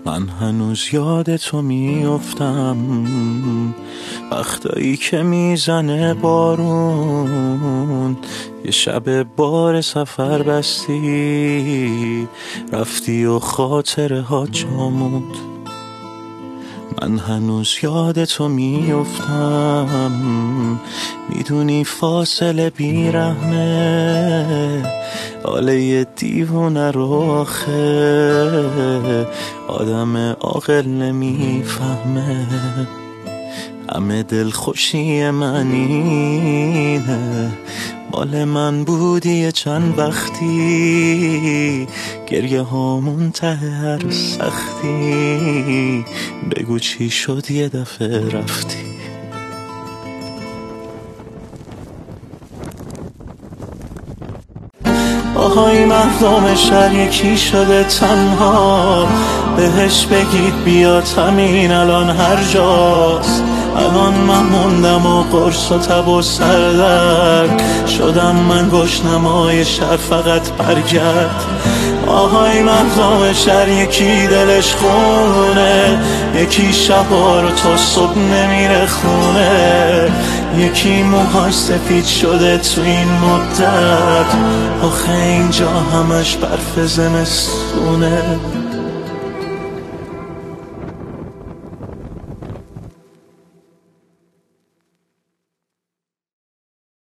من هنوز یاد تو میافتم، وقتایی که میزنه بارون، یه شب بار سفر بستی رفتی و خاطره ها جاموند. من هنوز یاد تو میافتم، میدونی فاصله بیرحمه، حاله یه دیوونه رو آخه آدم عاقل نمیفهمه. همه دل خوشی من اینه، مال من بودی چند وقتی، گریه هامون ته هر سختی، بگو چی شد یه دفعه رفتی. آهای مردم شهر یکی شده تنها، بهش بگید بیاد همین الان هر جاست. الان من موندم و قرص و تب و سردرد شدم، من گشنمای شهر فقط برگرد. آهای مردم شهر یکی دلش خونه، یکی شبا رو تا صبح نمیره خونه، یکی موهاش سفید شده تو این مدت، آخه اینجا همش برف زمستونه.